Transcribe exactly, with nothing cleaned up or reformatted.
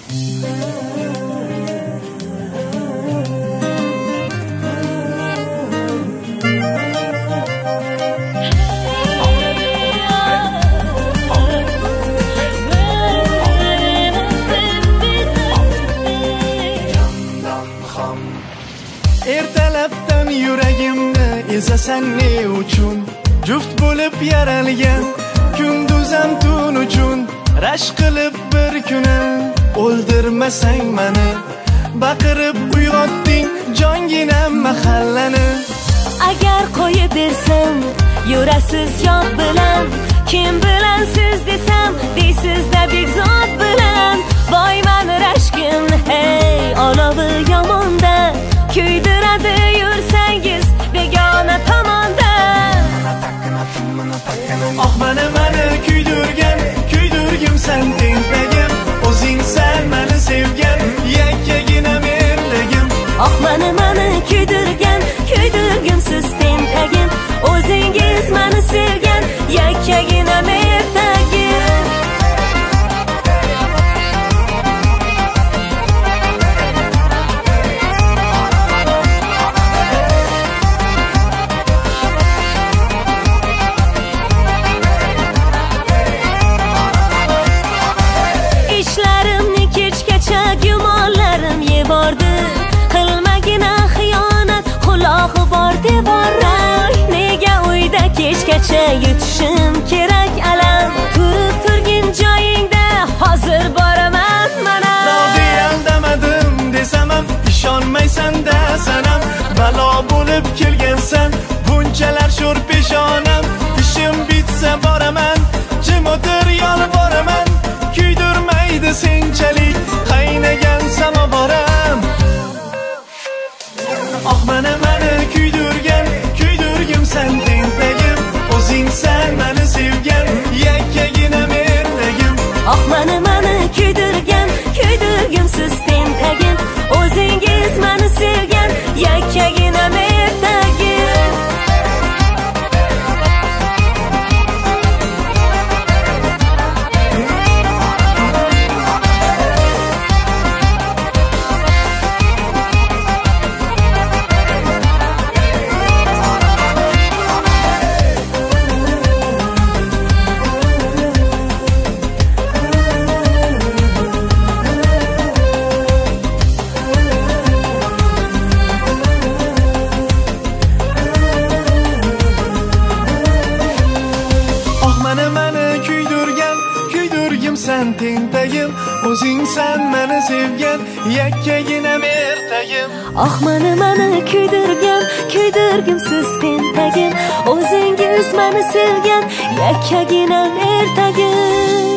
Ertalabdan yuragimni ezasan ne uchun? Juft bo'lib yaralgan kunduzam tun uchun rashk qilib bir kuni o'ldirmasang meni, baqirib uyg'otding jonginam mahallani. Agar qo'yib bersam yurasiz yod bilan, kim bilan siz desam deysiz-da begzod bilan. Voy mani rashkimni hey olovi yomonda, kuydiradi yursangiz begona tomonda. Oh mani mani kuydirgan, kuydirgim sen tengtagim, o'zing sen mani sevgan, yakkagina menligim. Oh mani mani kuydirgan, kuydirgim siz tengtagim, o'zingiz mani sevgan, yakkagina menligim. Gumonlarim yebordi, qilmagina xiyonat, qulog'i bor devorlar. Nega uyda kechgacha yutishim kerak alam? Turib turgin joyingda hozir boraman mana. Lodi aldamadim desam ham ishonmaysan-da sanam. Balo bo'lib kelgansan, bunchalar sho'r peshonam. Ishim bitsa boraman, jim o'tir yolvoraman. Kuydirmaydi senchalik qaynagan samovaram. Oh mani mani kuydirgan, kuydirgim sen tengtagim, o'zing sen mani sevgan, yakkagina menligim. Oh mani mani kuydirgan, kuydirgim siz tengtagim, o'zingiz mani sevgan, yakkagina menligim. Sen tengtagim, o'zing sen mani sevgan, yakkagina mertagim. Oh mani mani kuydirgan, kuydirgim siz tengtagim, o'zingiz mani sevgan, yakkagina mertagim.